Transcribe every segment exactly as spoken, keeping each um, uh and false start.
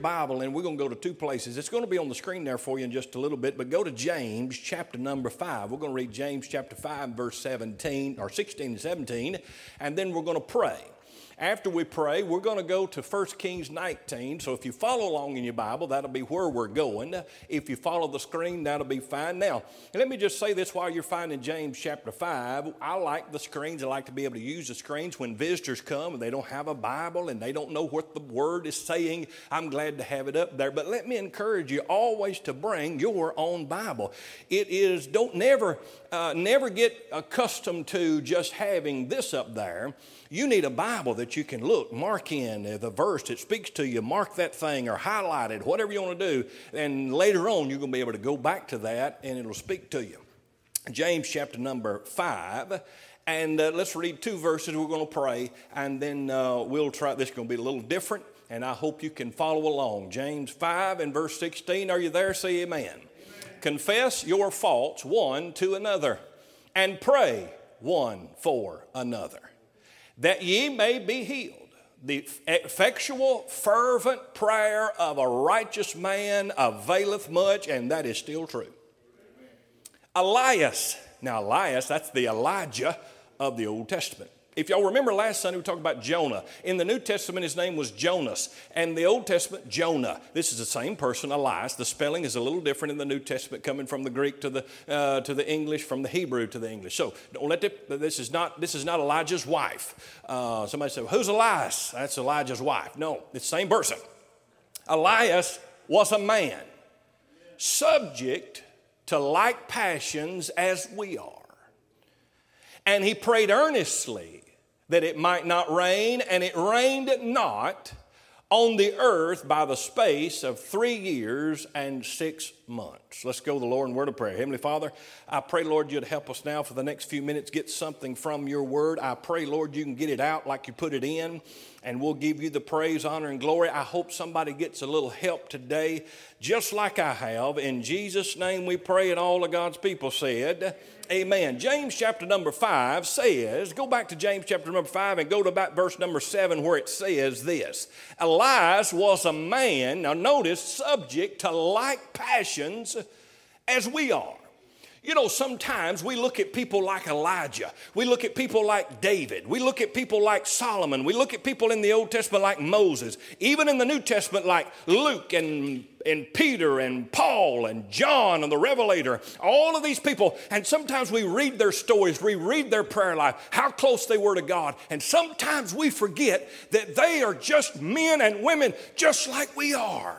Bible, and we're going to go to two places. It's going to be on the screen there for you in just a little bit, but go to James chapter number five. We're going to read James chapter five, verse seventeen, or sixteen and seventeen, and then we're going to pray. After we pray, we're going to go to First Kings nineteen. So if you follow along in your Bible, that'll be where we're going. If you follow the screen, that'll be fine. Now, let me just say this while you're finding James chapter five. I like the screens. I like to be able to use the screens when visitors come and they don't have a Bible and they don't know what the Word is saying. I'm glad to have it up there. But let me encourage you always to bring your own Bible. It is, don't never, uh, never get accustomed to just having this up there. You need a Bible that you can look, mark in the verse that speaks to you, mark that thing or highlight it, whatever you want to do. And later on, you're going to be able to go back to that and it'll speak to you. James chapter number five. And uh, let's read two verses. We're going to pray. And then uh, we'll try. This is going to be a little different. And I hope you can follow along. James five and verse sixteen. Are you there? Say amen. Amen. Confess your faults one to another and pray one for another, that ye may be healed. The effectual, fervent prayer of a righteous man availeth much, and that is still true. Elias. Now, Elias, that's the Elijah of the Old Testament. If y'all remember last Sunday, we talked about Jonah. In the New Testament, his name was Jonas. And the Old Testament, Jonah. This is the same person, Elias. The spelling is a little different in the New Testament, coming from the Greek to the uh, to the English, from the Hebrew to the English. So don't let the, this is not this is not Elijah's wife. Uh, somebody said, "Who's Elias?" That's Elijah's wife. No, it's the same person. Elias was a man subject to like passions as we are, and he prayed earnestly that it might not rain, and it rained not on the earth by the space of three years and six months. Let's go to the Lord in word of prayer. Heavenly Father, I pray, Lord, you'd help us now for the next few minutes, get something from your word. I pray, Lord, you can get it out like you put it in, and we'll give you the praise, honor, and glory. I hope somebody gets a little help today, just like I have. In Jesus' name we pray, and all of God's people said, amen. James chapter number five says, go back to James chapter number five and go to about verse number seven where it says this. Elias was a man, now notice, subject to like passions as we are. You know, sometimes we look at people like Elijah. We look at people like David. We look at people like Solomon. We look at people in the Old Testament like Moses. Even in the New Testament like Luke and, and Peter and Paul and John and the Revelator. All of these people. And sometimes we read their stories. We read their prayer life. How close they were to God. And sometimes we forget that they are just men and women just like we are.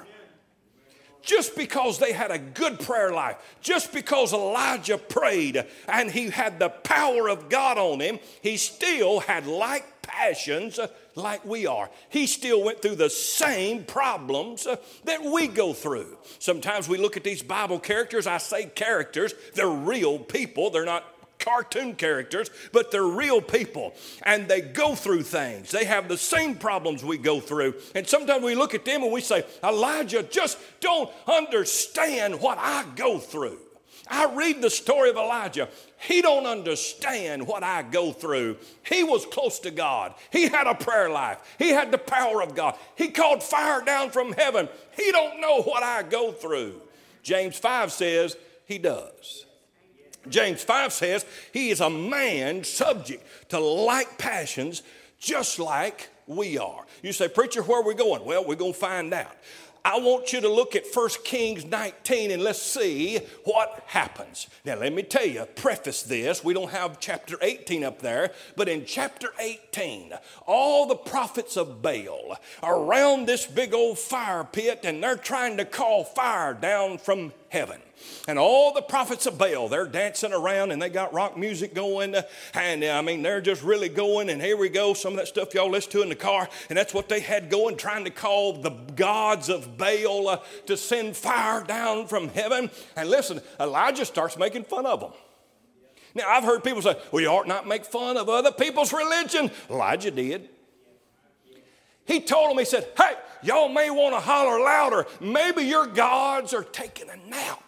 Just because they had a good prayer life, just because Elijah prayed and he had the power of God on him, he still had like passions like we are. He still went through the same problems that we go through. Sometimes we look at these Bible characters. I say characters, they're real people. They're not cartoon characters, but they're real people, and they go through things. They have the same problems we go through, and sometimes we look at them and we say, Elijah just don't understand what I go through. I read the story of Elijah. He don't understand what I go through. He was close to God. He had a prayer life. He had the power of God. He called fire down from heaven. He don't know what I go through. James five says he does. James five says he is a man subject to like passions just like we are. You say, preacher, where are we going? Well, we're going to find out. I want you to look at First Kings nineteen and let's see what happens. Now, let me tell you, preface this. We don't have chapter eighteen up there, but in chapter eighteen, all the prophets of Baal are around this big old fire pit, and they're trying to call fire down from heaven. And all the prophets of Baal, they're dancing around and they got rock music going. And I mean, they're just really going. And here we go. Some of that stuff y'all listen to in the car. And that's what they had going, trying to call the gods of Baal uh, to send fire down from heaven. And listen, Elijah starts making fun of them. Now, I've heard people say, well, you ought not make fun of other people's religion. Elijah did. He told them, he said, hey, y'all may want to holler louder. Maybe your gods are taking a nap.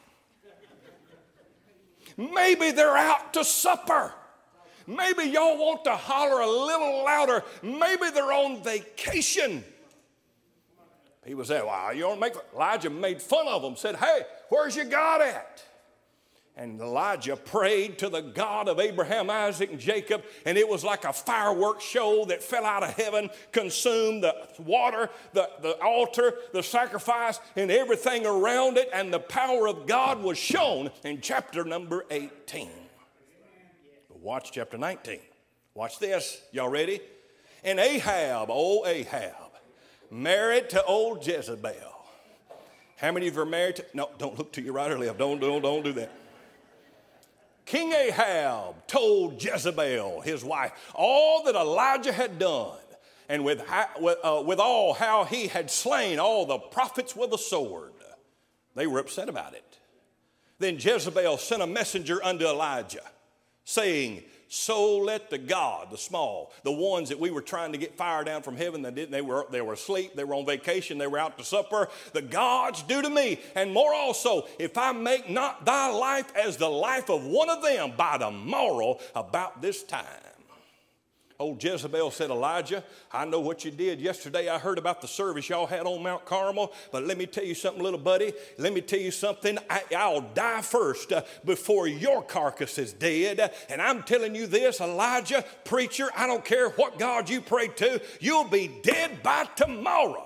Maybe they're out to supper. Maybe y'all want to holler a little louder. Maybe they're on vacation. He was there. Wow, you don't make fun. Elijah made fun of him, said, hey, where's your God at? And Elijah prayed to the God of Abraham, Isaac, and Jacob, and it was like a fireworks show that fell out of heaven, consumed the water, the, the altar, the sacrifice, and everything around it, and the power of God was shown in chapter number eighteen. But watch chapter nineteen. Watch this. Y'all ready? And Ahab, old Ahab, married to old Jezebel. How many of you are married to? No, don't look to your right or left. Don't, don't, don't do that. King Ahab told Jezebel, his wife, all that Elijah had done, and with, with, uh, with all how he had slain all the prophets with a sword. They were upset about it. Then Jezebel sent a messenger unto Elijah, saying, so let the God, the small, the ones that we were trying to get fire down from heaven, that didn't, they were, they were asleep, they were on vacation, they were out to supper, the gods do to me, and more also, if I make not thy life as the life of one of them by the morrow about this time. Old Jezebel said, Elijah, I know what you did yesterday. I heard about the service y'all had on Mount Carmel, but let me tell you something, little buddy. Let me tell you something. I, I'll die first uh, before your carcass is dead. And I'm telling you this, Elijah, preacher, I don't care what God you pray to, you'll be dead by tomorrow.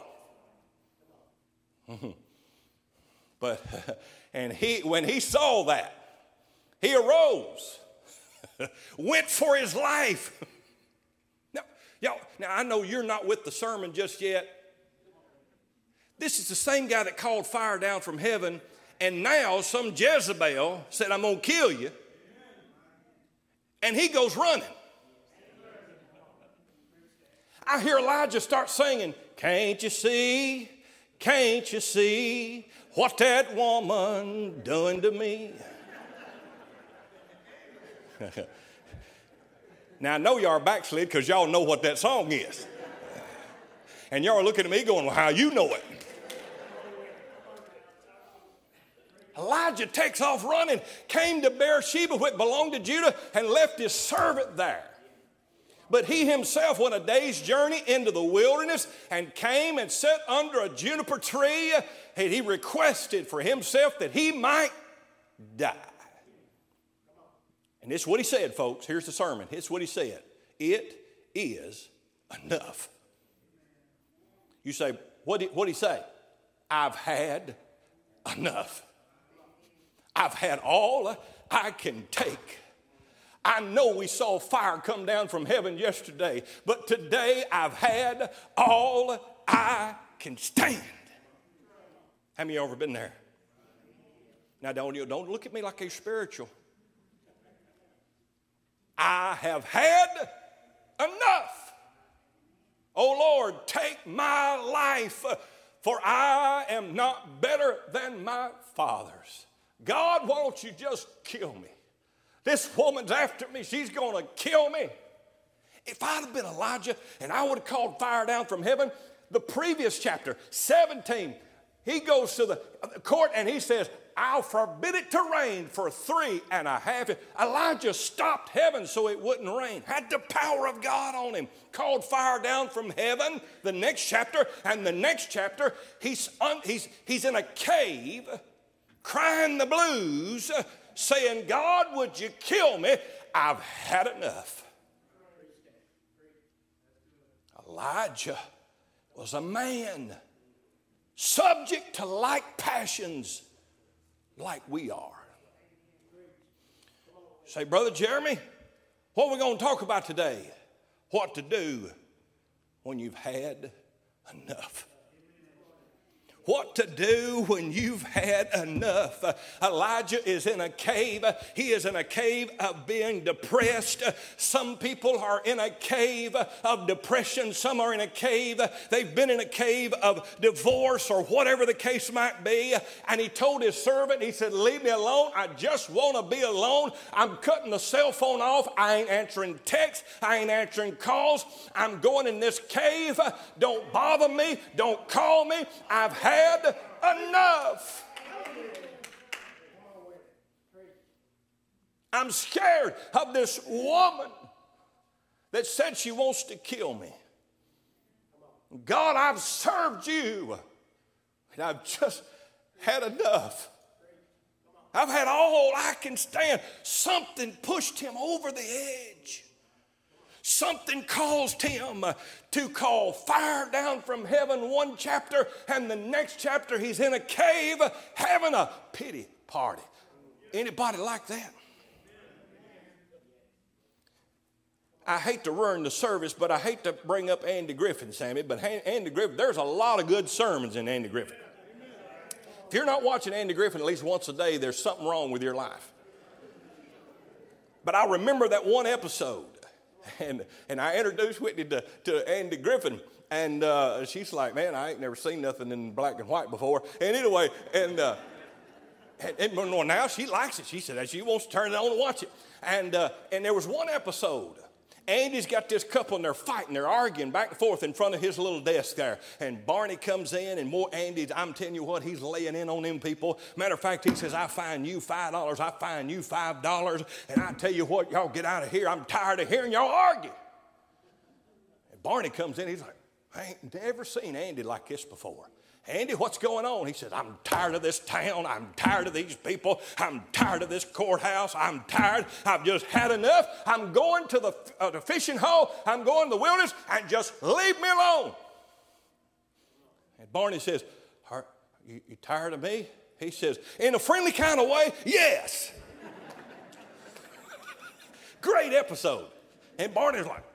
But, and he, when he saw that, he arose, went for his life. Y'all, now, I know you're not with the sermon just yet. This is the same guy that called fire down from heaven, and now some Jezebel said, I'm going to kill you. And he goes running. I hear Elijah start singing, can't you see, can't you see what that woman done to me? Now, I know y'all are backslid because y'all know what that song is. And y'all are looking at me going, well, how you know it? Elijah takes off running, came to Beersheba, which belonged to Judah, and left his servant there. But he himself went a day's journey into the wilderness and came and sat under a juniper tree. And he requested for himself that he might die. And this is what he said, folks. Here's the sermon. It's what he said. It is enough. You say, what did, what did he say? I've had enough. I've had all I can take. I know we saw fire come down from heaven yesterday, but today I've had all I can stand. How many of you ever been there? Now, don't, you, don't look at me like you're spiritual. I have had enough. Oh Lord, take my life, for I am not better than my fathers. God, why don't you just kill me? This woman's after me. She's going to kill me. If I'd have been Elijah and I would have called fire down from heaven, the previous chapter, seventeen, he goes to the court and he says, I'll forbid it to rain for three and a half years. Elijah stopped heaven so it wouldn't rain. Had the power of God on him. Called fire down from heaven, the next chapter. And the next chapter, he's, un, he's, he's in a cave crying the blues, saying, God, would you kill me? I've had enough. Elijah was a man subject to like passions like we are. Say, Brother Jeremy, what are we going to talk about today? What to do when you've had enough. What to do when you've had enough. Uh, Elijah is in a cave. Uh, he is in a cave of being depressed. Uh, some people are in a cave uh, of depression. Some are in a cave. Uh, they've been in a cave of divorce or whatever the case might be. Uh, and he told his servant, he said, leave me alone. I just want to be alone. I'm cutting the cell phone off. I ain't answering texts. I ain't answering calls. I'm going in this cave. Uh, don't bother me. Don't call me. I've had Had enough. I'm scared of this woman that said she wants to kill me. God, I've served you And I've just had enough. I've had all I can stand. Something pushed him over the edge. Something caused him to call fire down from heaven one chapter, and the next chapter he's in a cave having a pity party. Anybody like that? I hate to ruin the service, but I hate to bring up Andy Griffin, Sammy, but Andy Griffin, there's a lot of good sermons in Andy Griffin. If you're not watching Andy Griffin at least once a day, there's something wrong with your life. But I remember that one episode. And and I introduced Whitney to, to Andy Griffin, and uh, she's like, man, I ain't never seen nothing in black and white before. And anyway, and, uh, and, and well, now she likes it. She said she wants to turn it on and watch it. And, uh, and there was one episode. Andy's got this couple and they're fighting, they're arguing back and forth in front of his little desk there. And Barney comes in and more Andy, I'm telling you what, he's laying in on them people. Matter of fact, he says, I fine you five dollars, I fine you five dollars. And I tell you what, y'all get out of here. I'm tired of hearing y'all argue. And Barney comes in, he's like, I ain't never seen Andy like this before. Andy, what's going on? He says, I'm tired of this town. I'm tired of these people. I'm tired of this courthouse. I'm tired. I've just had enough. I'm going to the, uh, the fishing hole. I'm going to the wilderness, and just leave me alone. And Barney says, Are you, you tired of me? He says, in a friendly kind of way, yes. Great episode. And Barney's like,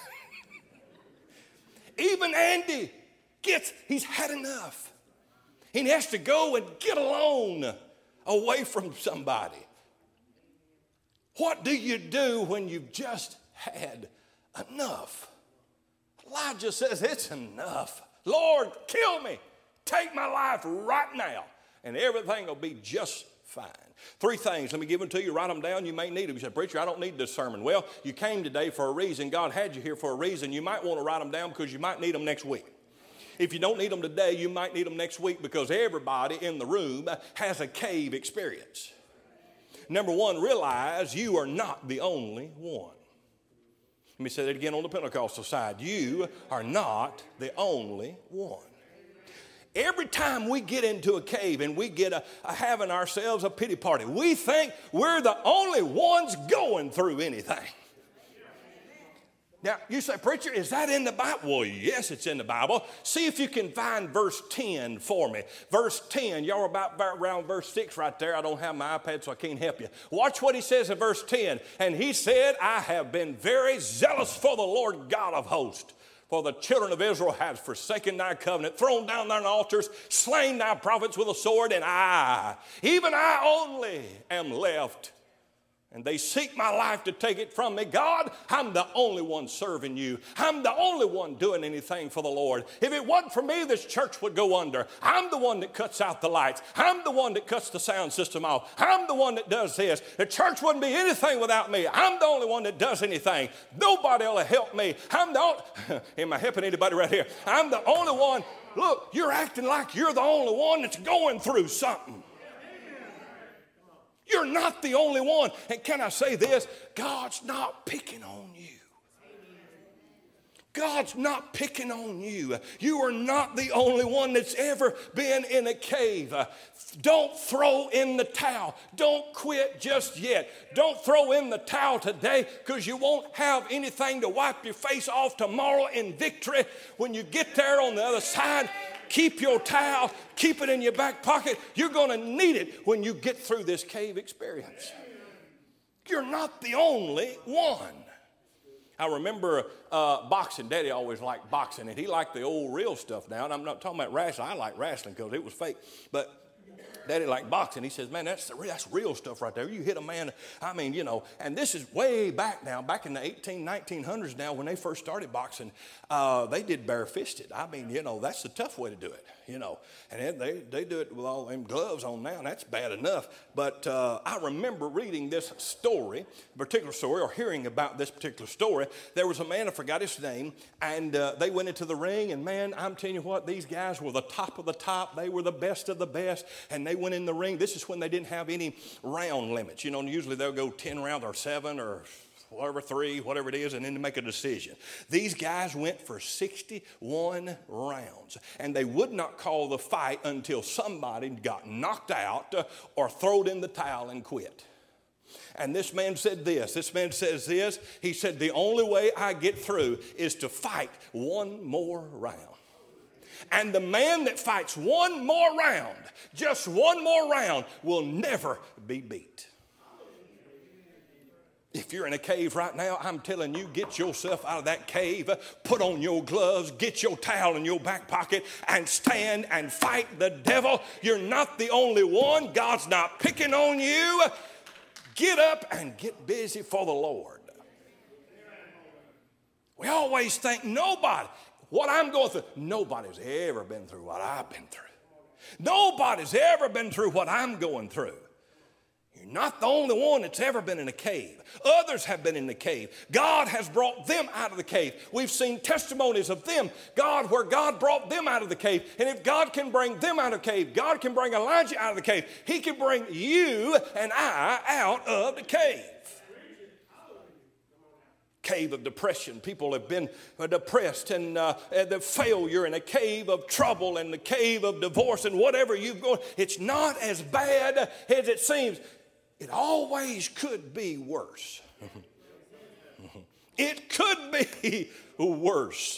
even Andy gets, he's had enough. He has to go and get alone away from somebody. What do you do when you've just had enough? Elijah says, it's enough. Lord, kill me. Take my life right now, and everything will be just fine. Three things. Let me give them to you. Write them down. You may need them. You said, preacher, I don't need this sermon. Well, you came today for a reason. God had you here for a reason. You might want to write them down because you might need them next week. If you don't need them today, you might need them next week, because everybody in the room has a cave experience. Number one, realize you are not the only one. Let me say that again on the Pentecostal side. You are not the only one. Every time we get into a cave and we get a, a having ourselves a pity party, we think we're the only ones going through anything. Now, you say, preacher, is that in the Bible? Well, yes, it's in the Bible. See if you can find verse ten for me. Verse ten, y'all are about around verse six right there. I don't have my iPad, so I can't help you. Watch what he says in verse ten. And he said, I have been very zealous for the Lord God of hosts. For the children of Israel have forsaken thy covenant, thrown down thine altars, slain thy prophets with a sword, and I, even I only, am left. And they seek my life to take it from me. God, I'm the only one serving you. I'm the only one doing anything for the Lord. If it wasn't for me, this church would go under. I'm the one that cuts out the lights. I'm the one that cuts the sound system off. I'm the one that does this. The church wouldn't be anything without me. I'm the only one that does anything. Nobody will help me. I'm the only, am I helping anybody right here? I'm the only one. Look, you're acting like you're the only one that's going through something. You're not the only one. And can I say this? God's not picking on you. God's not picking on you. You are not the only one that's ever been in a cave. Don't throw in the towel. Don't quit just yet. Don't throw in the towel today, because you won't have anything to wipe your face off tomorrow in victory. When you get there on the other side, keep your towel, keep it in your back pocket. You're going to need it when you get through this cave experience. You're not the only one. I remember uh, boxing. Daddy always liked boxing, and he liked the old real stuff now. And I'm not talking about wrestling. I like wrestling because it was fake. But Daddy liked boxing. He says, man, that's, the, that's real stuff right there. You hit a man, I mean, you know, and this is way back now, back in the eighteen, nineteen hundreds now, when they first started boxing, uh, they did bare-fisted. I mean, you know, that's the tough way to do it, you know. And they, they do it with all them gloves on now, and that's bad enough. But uh, I remember reading this story, particular story, or hearing about this particular story. There was a man, I forgot his name, and uh, they went into the ring, and man, I'm telling you what, these guys were the top of the top. They were the best of the best, and they went in the ring. This is when they didn't have any round limits. You know, usually they'll go ten rounds or seven or whatever, three, whatever it is, and then to make a decision. These guys went for sixty-one rounds, and they would not call the fight until somebody got knocked out or thrown in the towel and quit. And this man said this, this man says this, he said, the only way I get through is to fight one more round. And the man that fights one more round, just one more round, will never be beat. If you're in a cave right now, I'm telling you, get yourself out of that cave, put on your gloves, get your towel in your back pocket, and stand and fight the devil. You're not the only one. God's not picking on you. Get up and get busy for the Lord. We always think nobody, what I'm going through, nobody's ever been through what I've been through. Nobody's ever been through what I'm going through. You're not the only one that's ever been in a cave. Others have been in the cave. God has brought them out of the cave. We've seen testimonies of them, God, where God brought them out of the cave. And if God can bring them out of the cave, God can bring Elijah out of the cave. He can bring you and I out of the cave. Cave of depression. People have been depressed and uh, the failure, and a cave of trouble, and the cave of divorce, and whatever you've gone. It's not as bad as it seems. It always could be worse. It could be worse.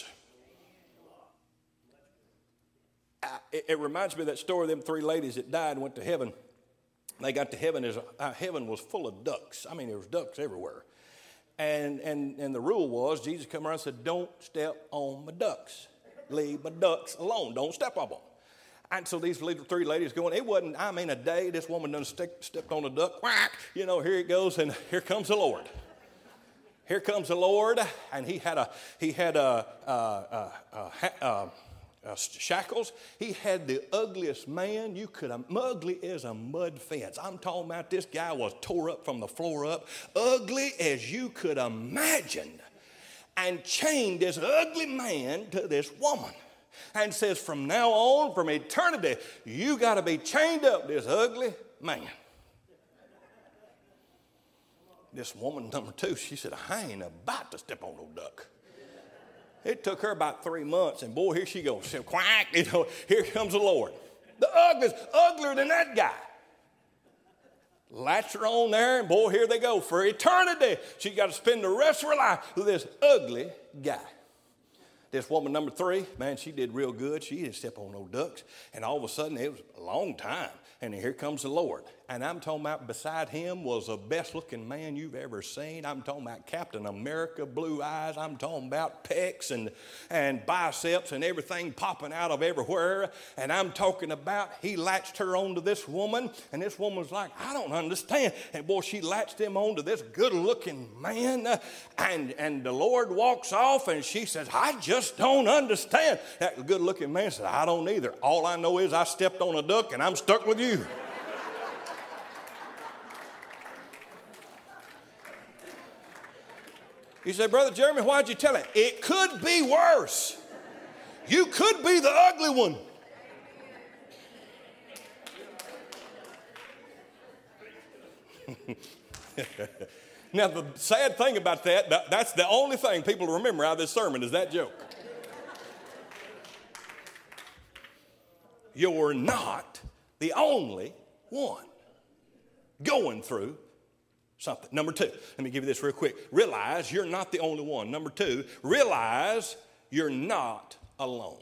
Uh, it, it reminds me of that story of them three ladies that died and went to heaven. They got to heaven. As uh, heaven was full of ducks. I mean, there was ducks everywhere. And, and, and the rule was, Jesus come around and said, don't step on my ducks. Leave my ducks alone. Don't step on them. And so these three ladies going, it wasn't, I mean, a day this woman done stepped, stepped on a duck. Whack, you know, here it goes, and here comes the Lord. Here comes the Lord, and he had a, he had a, a, a, a, a Uh, shackles. He had the ugliest man you could, um, ugly as a mud fence. I'm talking about this guy was tore up from the floor up, ugly as you could imagine, and chained this ugly man to this woman, and says, from now on, from eternity, you got to be chained up, this ugly man. This woman, number two, she said, I ain't about to step on no duck. It took her about three months, and boy, here she goes. She said, quack, you know, here comes the Lord. The ugliest, uglier than that guy. Latch her on there, and boy, here they go. For eternity, she got to spend the rest of her life with this ugly guy. This woman, number three, man, she did real good. She didn't step on no ducks. And all of a sudden, it was a long time. And here comes the Lord. And I'm talking about beside him was the best looking man you've ever seen. I'm talking about Captain America, blue eyes. I'm talking about pecs and, and biceps and everything popping out of everywhere. And I'm talking about he latched her onto this woman. And this woman was like, I don't understand. And boy, she latched him onto this good looking man. And, and the Lord walks off and she says, I just don't understand. That good looking man said, I don't either. All I know is I stepped on a duck and I'm stuck with you. You say, Brother Jeremy, why'd you tell it? It could be worse. You could be the ugly one. Now, the sad thing about that, that, that's the only thing people remember out of this sermon is that joke. You're not the only one going through something. Number two, let me give you this real quick. Realize you're not the only one. Number two, realize you're not alone.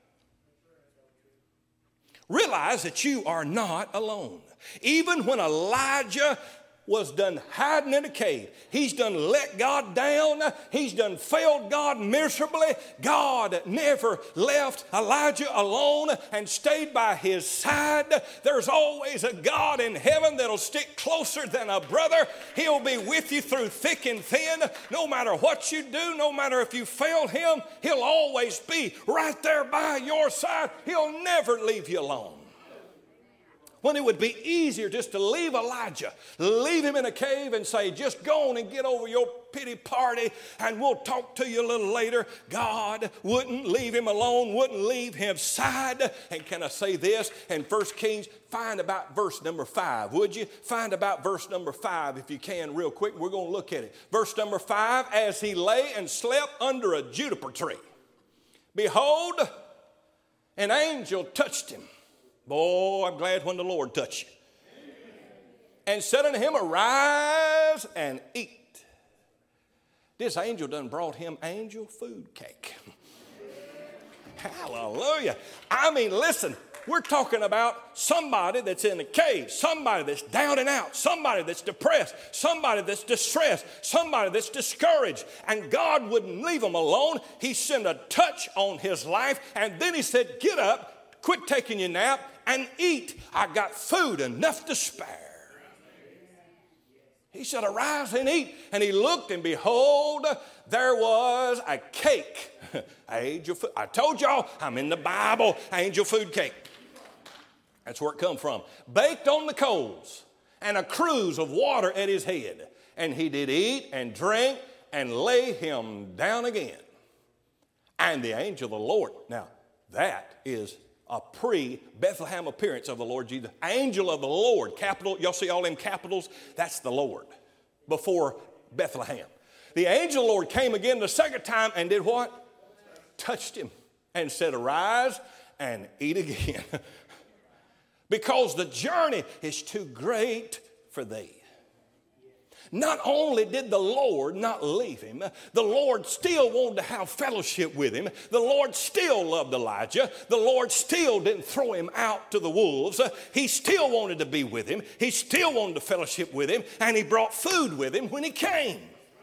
Realize that you are not alone. Even when Elijah was done hiding in a cave, he's done let God down, he's done failed God miserably, God never left Elijah alone and stayed by his side. There's always a God in heaven that'll stick closer than a brother. He'll be with you through thick and thin. No matter what you do, no matter if you fail him, he'll always be right there by your side. He'll never leave you alone. when it would be easier just to leave Elijah, leave him in a cave and say, just go on and get over your pity party and we'll talk to you a little later. God wouldn't leave him alone, wouldn't leave him side. And can I say this? In First Kings, find about verse number five, would you? Find about verse number five if you can real quick. We're going to look at it. Verse number five, as he lay and slept under a juniper tree, behold, an angel touched him. Boy, I'm glad when the Lord touched you. And said unto him, arise and eat. This angel done brought him angel food cake. Hallelujah. I mean, listen, we're talking about somebody that's in a cave, somebody that's down and out, somebody that's depressed, somebody that's distressed, somebody that's discouraged. And God wouldn't leave him alone. He sent a touch on his life, and then he said, get up, quit taking your nap, and eat. I got food enough to spare. He said, arise and eat. And he looked, and behold, there was a cake. Angel food. I told y'all, I'm in the Bible. Angel food cake. That's where it come from. Baked on the coals, and a cruse of water at his head. And he did eat and drink and lay him down again. And the angel of the Lord. Now, that is a pre-Bethlehem appearance of the Lord Jesus. Angel of the Lord, capital, y'all see all them capitals? That's the Lord before Bethlehem. The angel of the Lord came again the second time and did what? Touched him and said, arise and eat again. Because the journey is too great for thee. Not only did the Lord not leave him, the Lord still wanted to have fellowship with him. The Lord still loved Elijah. The Lord still didn't throw him out to the wolves. He still wanted to be with him. He still wanted to fellowship with him, and he brought food with him when he came.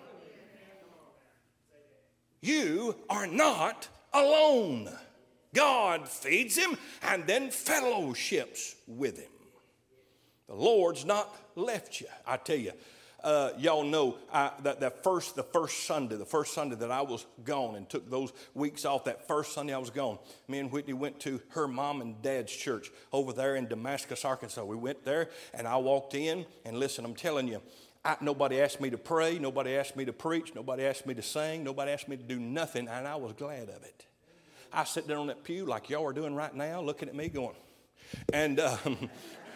You are not alone. God feeds him and then fellowships with him. The Lord's not left you. I tell you, Uh, y'all know I, that, that first, the first Sunday, the first Sunday that I was gone and took those weeks off, that first Sunday I was gone, me and Whitney went to her mom and dad's church over there in Damascus, Arkansas. We went there, and I walked in, and listen, I'm telling you, I, nobody asked me to pray, nobody asked me to preach, nobody asked me to sing, nobody asked me to do nothing, and I was glad of it. I sat there on that pew like y'all are doing right now, looking at me going, and um,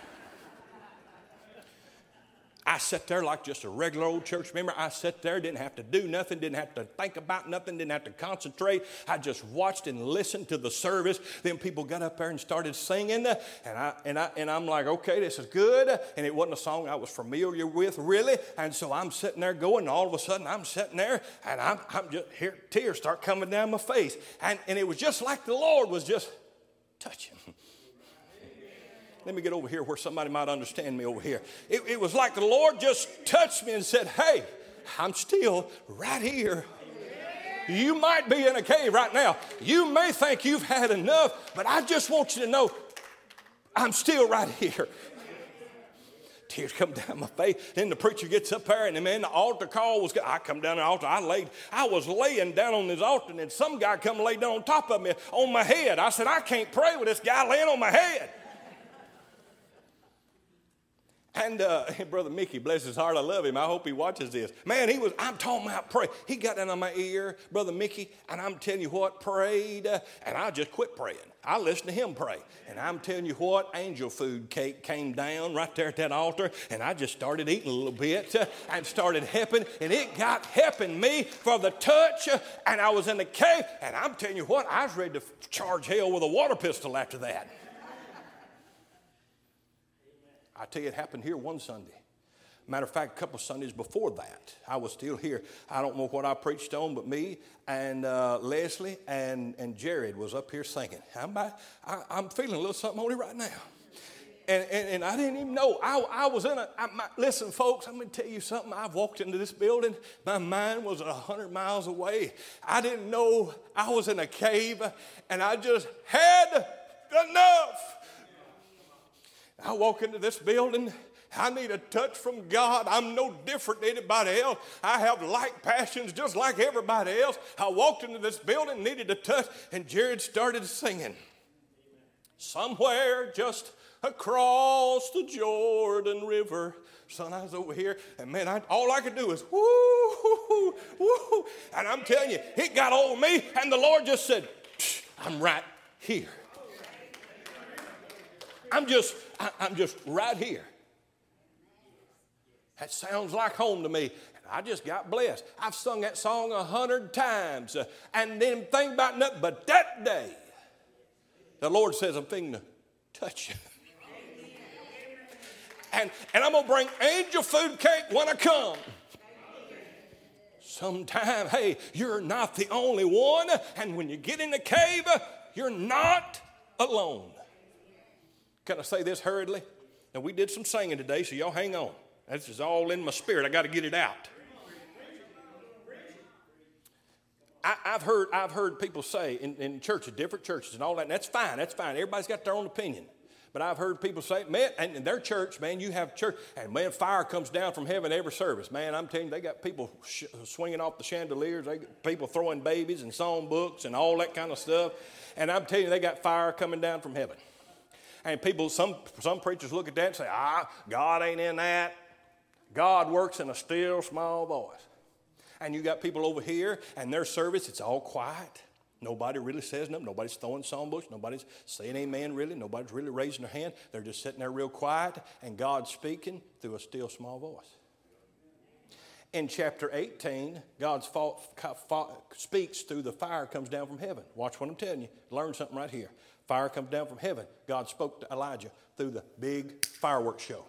I sat there like just a regular old church member. I sat there, didn't have to do nothing, didn't have to think about nothing, didn't have to concentrate. I just watched and listened to the service. Then people got up there and started singing, and I and I and I'm like, okay, this is good. And it wasn't a song I was familiar with, really. And so I'm sitting there going, and all of a sudden I'm sitting there, and I'm I'm just here, tears start coming down my face, and and it was just like the Lord was just touching. Let me get over here where somebody might understand me over here. It, it was like the Lord just touched me and said, hey, I'm still right here. You might be in a cave right now. You may think you've had enough, but I just want you to know I'm still right here. Tears come down my face. Then the preacher gets up there, and the man, the altar call was, I come down the altar. I laid, I was laying down on this altar, and then some guy come and laid down on top of me on my head. I said, I can't pray with this guy laying on my head. And uh, Brother Mickey, bless his heart, I love him. I hope he watches this. Man, he was, I'm talking about pray. He got down on my ear, Brother Mickey, and I'm telling you what, prayed, uh, and I just quit praying. I listened to him pray. And I'm telling you what, angel food cake came down right there at that altar, and I just started eating a little bit uh, and started helping, and it got helping me for the touch, uh, and I was in the cave, and I'm telling you what, I was ready to charge hell with a water pistol after that. I tell you, it happened here one Sunday. Matter of fact, a couple of Sundays before that, I was still here. I don't know what I preached on, but me and uh, Leslie and, and Jared was up here singing. I'm, about, I, I'm feeling a little something on it right now. And, and, and I didn't even know. I, I was in a, I, my, listen, folks, I'm going to tell you something. I walked into this building. My mind was one hundred miles away. I didn't know I was in a cave, and I just had enough. I walk into this building, I need a touch from God. I'm no different than anybody else. I have like passions just like everybody else. I walked into this building, needed a touch, and Jared started singing. Somewhere just across the Jordan River. Son, I was over here, and man, I, all I could do was woo, woo, and I'm telling you, it got over me, and the Lord just said, I'm right here. I'm just, I, I'm just right here. That sounds like home to me. I just got blessed. I've sung that song a hundred times, uh, and didn't think about nothing but that day. The Lord says, I'm thinking to touch you. And, and I'm going to bring angel food cake when I come. Sometime, hey, you're not the only one. And when you get in the cave, you're not alone. Can I say this hurriedly? Now, we did some singing today, so y'all hang on. This is all in my spirit. I got to get it out. I, I've heard I've heard people say in, in churches, different churches and all that, and that's fine, that's fine. Everybody's got their own opinion. But I've heard people say, man, and in their church, man, you have church, and man, fire comes down from heaven every service. Man, I'm telling you, they got people sh- swinging off the chandeliers, they got people throwing babies and song books and all that kind of stuff. And I'm telling you, they got fire coming down from heaven. And people, some, some preachers look at that and say, ah, God ain't in that. God works in a still, small voice. And you got people over here, and their service, it's all quiet. Nobody really says nothing. Nobody's throwing songbooks. Nobody's saying amen, really. Nobody's really raising their hand. They're just sitting there real quiet, and God's speaking through a still, small voice. In chapter eighteen, God speaks through the fire comes down from heaven. Watch what I'm telling you. Learn something right here. Fire comes down from heaven. God spoke to Elijah through the big fireworks show.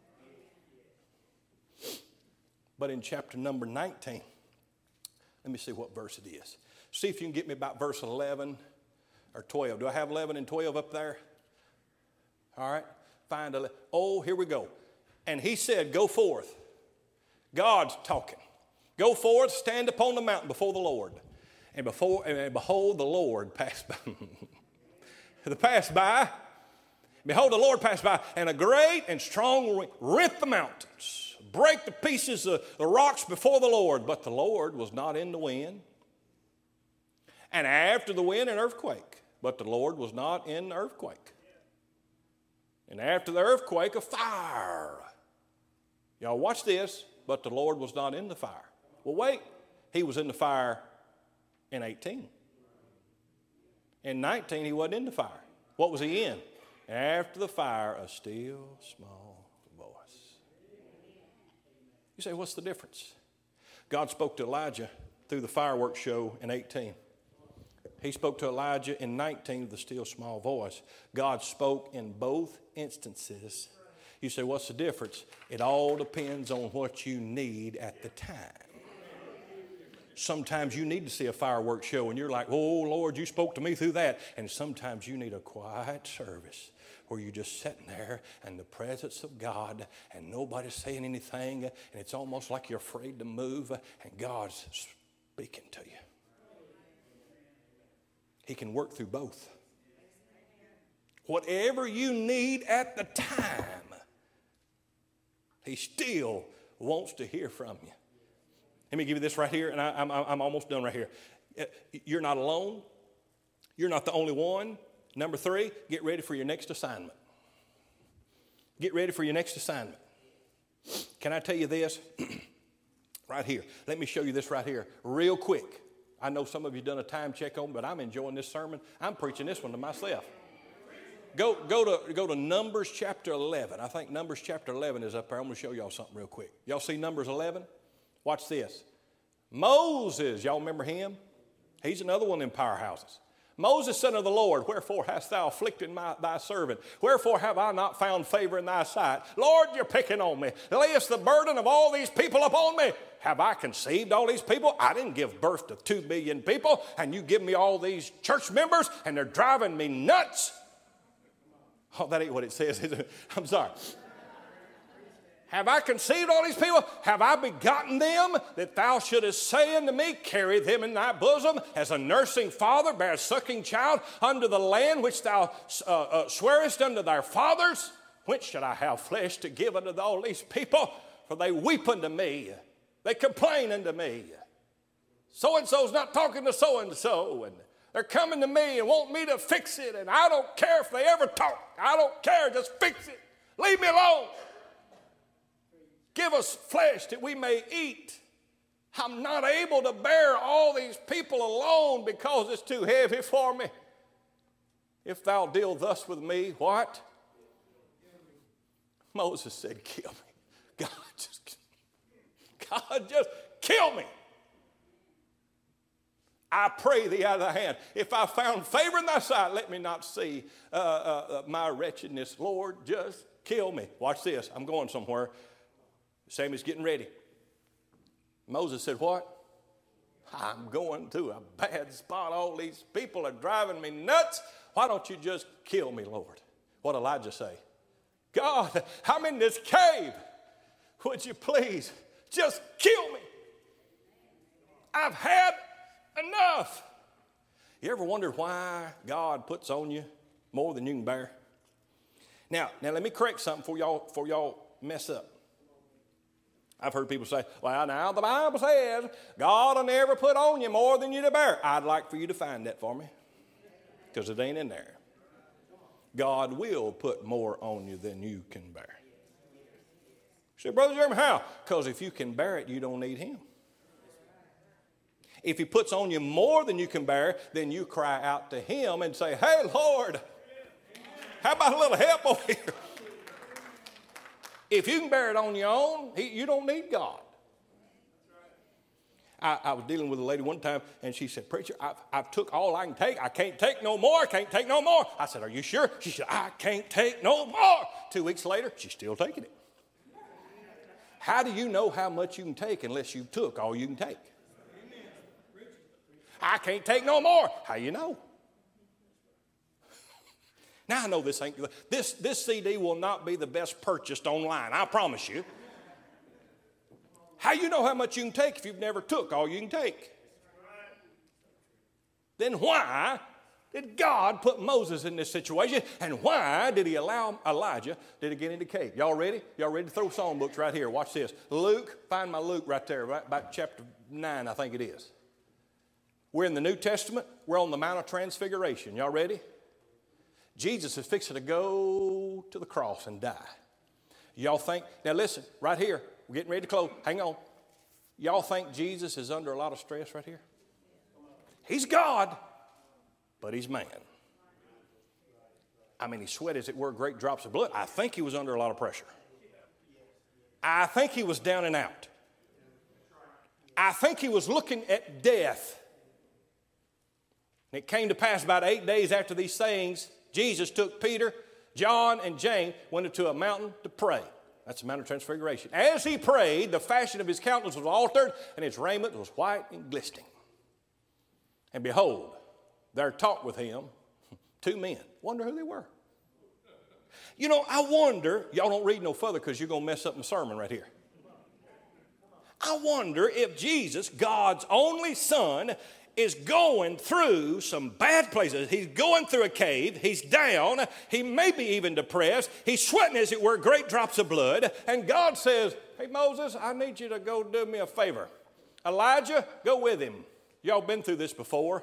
But in chapter number nineteen, let me see what verse it is. See if you can get me about verse eleven or twelve. Do I have eleven and twelve up there? All right. Find eleven. Oh, here we go. And he said, go forth. God's talking. Go forth, stand upon the mountain before the Lord. And, before, and behold, the Lord passed by. the passed by. Behold, the Lord passed by, and a great and strong wind rent the mountains, break the pieces of the rocks before the Lord. But the Lord was not in the wind. And after the wind, an earthquake. But the Lord was not in the earthquake. And after the earthquake, a fire. Y'all watch this. But the Lord was not in the fire. Well, wait. He was in the fire in eighteen. In nineteen, he wasn't in the fire. What was he in? After the fire, a still, small voice. You say, what's the difference? God spoke to Elijah through the fireworks show in eighteen. He spoke to Elijah in nineteen with a still small voice. God spoke in both instances. You say, what's the difference? It all depends on what you need at the time. Sometimes you need to see a fireworks show and you're like, oh, Lord, you spoke to me through that. And sometimes you need a quiet service where you're just sitting there in the presence of God and nobody's saying anything. And it's almost like you're afraid to move and God's speaking to you. He can work through both. Whatever you need at the time, he still wants to hear from you. Let me give you this right here, and I, I'm, I'm almost done right here. You're not alone. You're not the only one. Number three, get ready for your next assignment. Get ready for your next assignment. Can I tell you this? Right here. Let me show you this right here real quick. I know some of you done a time check on, but I'm enjoying this sermon. I'm preaching this one to myself. Go, go to go to Numbers chapter eleven. I think Numbers chapter eleven is up there. I'm going to show y'all something real quick. Y'all see Numbers eleven? Watch this. Moses, y'all remember him? He's another one of them powerhouses. Moses said unto the Lord, wherefore hast thou afflicted my, thy servant? Wherefore have I not found favor in thy sight? Lord, you're picking on me. Layest the burden of all these people upon me. Have I conceived all these people? I didn't give birth to two million people, and you give me all these church members, and they're driving me nuts. Oh, that ain't what it says. I'm sorry. Have I conceived all these people? Have I begotten them that thou shouldest say unto me, carry them in thy bosom as a nursing father bear a sucking child unto the land which thou uh, uh, swearest unto their fathers? Whence should I have flesh to give unto all these people? For they weep unto me. They complain unto me. So-and-so's not talking to so-and-so. And They're coming to me and want me to fix it, and I don't care if they ever talk. I don't care. Just fix it. Leave me alone. Give us flesh that we may eat. I'm not able to bear all these people alone because it's too heavy for me. If thou deal thus with me, what? Moses said, kill me. God, just, God, just kill me. I pray thee out of thy hand. If I found favor in thy sight, let me not see uh, uh, my wretchedness. Lord, just kill me. Watch this. I'm going somewhere. Samuel's getting ready. Moses said, what? I'm going to a bad spot. All these people are driving me nuts. Why don't you just kill me, Lord? What Elijah say? God, I'm in this cave. Would you please just kill me? I've had enough. You ever wondered why God puts on you more than you can bear? Now, now let me correct something before y'all, before y'all mess up. I've heard people say, well, now the Bible says God will never put on you more than you to bear. I'd like for you to find that for me, because it ain't in there. God will put more on you than you can bear. You say, Brother Jeremy, how? Because if you can bear it, you don't need him. If he puts on you more than you can bear, then you cry out to him and say, hey, Lord, how about a little help over here? If you can bear it on your own, he, you don't need God. I, I was dealing with a lady one time, and she said, preacher, I've, I've took all I can take. I can't take no more. I can't take no more. I said, are you sure? She said, I can't take no more. Two weeks later, she's still taking it. How do you know how much you can take unless you took all you can take? I can't take no more. How you know? Now I know this ain't good. This, this C D will not be the best purchased online, I promise you. How you know how much you can take if you've never took all you can take? Then why did God put Moses in this situation? And why did he allow Elijah to get into the cave? Y'all ready? Y'all ready to throw songbooks right here? Watch this. Luke, find my Luke right there, right about chapter nine, I think it is. We're in the New Testament. We're on the Mount of Transfiguration. Y'all ready? Jesus is fixing to go to the cross and die. Y'all think, now listen, right here, we're getting ready to close. Hang on. Y'all think Jesus is under a lot of stress right here? He's God, but he's man. I mean, he sweat, as it were, great drops of blood. I think he was under a lot of pressure. I think he was down and out. I think he was looking at death. And it came to pass about eight days after these sayings, Jesus took Peter, John, and James, went into a mountain to pray. That's the Mount of Transfiguration. As he prayed, the fashion of his countenance was altered, and his raiment was white and glistening. And behold, there talked with him two men. Wonder who they were. You know, I wonder, y'all don't read no further because you're going to mess up my sermon right here. I wonder if Jesus, God's only son, is going through some bad places. He's going through a cave. He's down. He may be even depressed. He's sweating, as it were, great drops of blood. And God says, hey, Moses, I need you to go do me a favor. Elijah, go with him. Y'all been through this before.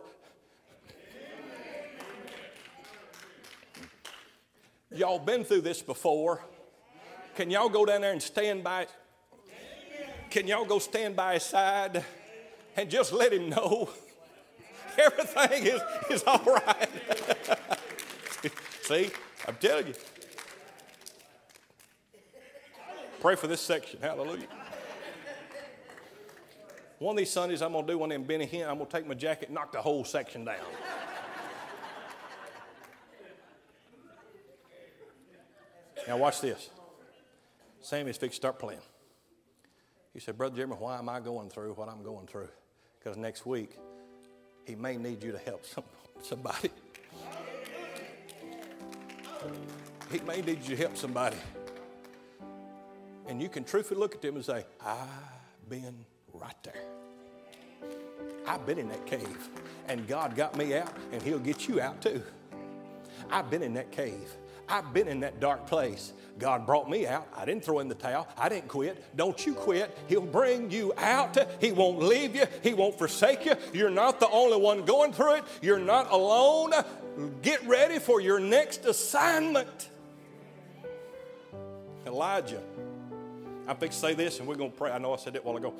Y'all been through this before. Can y'all go down there and stand by? Can y'all go stand by his side and just let him know everything is, is all right? See, I'm telling you. Pray for this section. Hallelujah. One of these Sundays, I'm going to do one of them Benny Hinn. I'm going to take my jacket and knock the whole section down. Now watch this. Sammy's fixed to start playing. He said, Brother Jeremy, why am I going through what I'm going through? Because next week, he may need you to help some, somebody. He may need you to help somebody. And you can truthfully look at them and say, I've been right there. I've been in that cave. And God got me out, and he'll get you out too. I've been in that cave. I've been in that dark place. God brought me out. I didn't throw in the towel. I didn't quit. Don't you quit. He'll bring you out. He won't leave you. He won't forsake you. You're not the only one going through it. You're not alone. Get ready for your next assignment. Elijah. I'm fixing to say this and we're going to pray. I know I said it a while ago.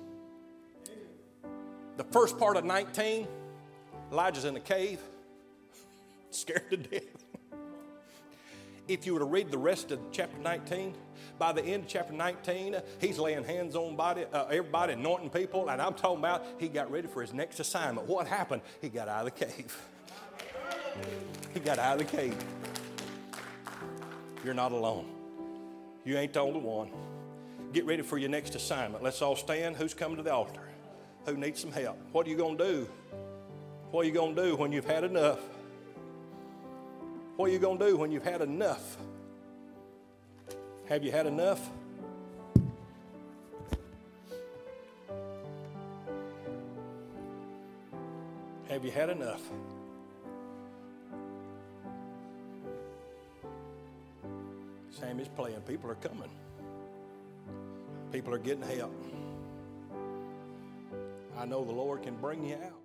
The first part of nineteen, Elijah's in a cave, scared to death. If you were to read the rest of chapter nineteen, by the end of chapter nineteen, he's laying hands on body, uh, everybody, anointing people, and I'm talking about he got ready for his next assignment. What happened? He got out of the cave. He got out of the cave. You're not alone. You ain't the only one. Get ready for your next assignment. Let's all stand. Who's coming to the altar? Who needs some help? What are you going to do? What are you going to do when you've had enough? What are you going to do when you've had enough? Have you had enough? Have you had enough? Sammy's playing. People are coming. People are getting help. I know the Lord can bring you out.